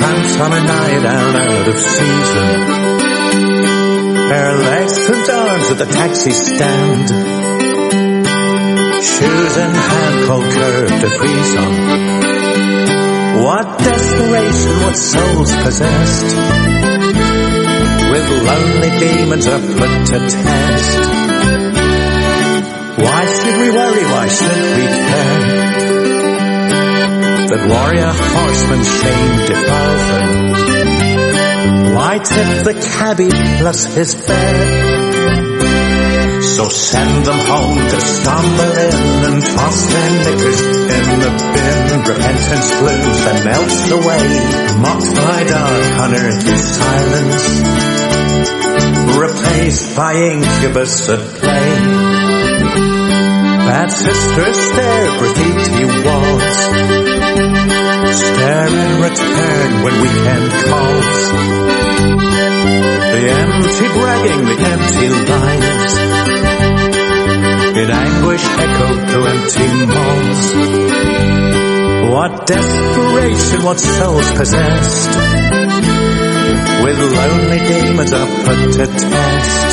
Tramps on a night out of season. Bare legs and arms at the taxi stand. Shoes in hand, cold curb to freeze on. What desperation, what souls possessed, with lonely demons are put to test. Why should we worry, why should we care, that warrior horseman's shame defile them? Why tip the cabbie plus his fare? So send them home to stumble in and toss their knickers in the bin. Repentance blues and melts away, mocked by dark unearthly silence, replaced by incubus at play. Bad sisters stare graffiti walls, stare in return when weekend calls. The empty bragging, the empty lies, in anguish echoed through empty malls. What desperation, what souls possessed, with lonely demons are put to test.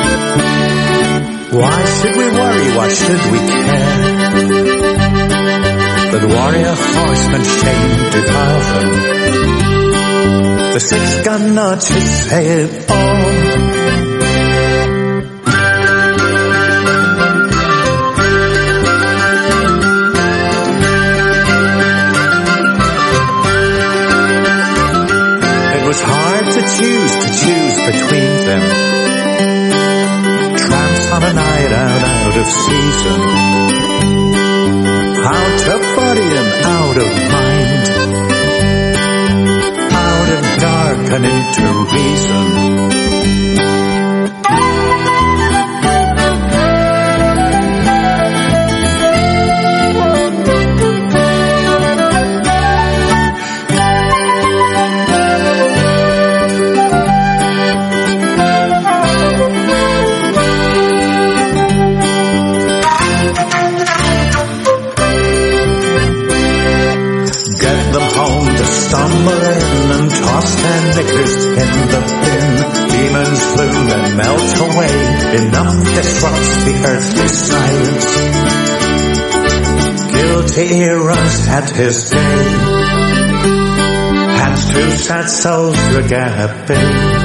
Why should we worry, why should we care, that warrior horsemen shame defile them? The six-gun notches say it all. It was hard to choose between them. Tramps on a night out of season, out of body and out of mind, out of dark and into reason. Stumble in and toss their knickers in the bin. Demons bloom and melt away, enough disrupts the earthly silence. Guilty Eros had his day, and two sad souls regale.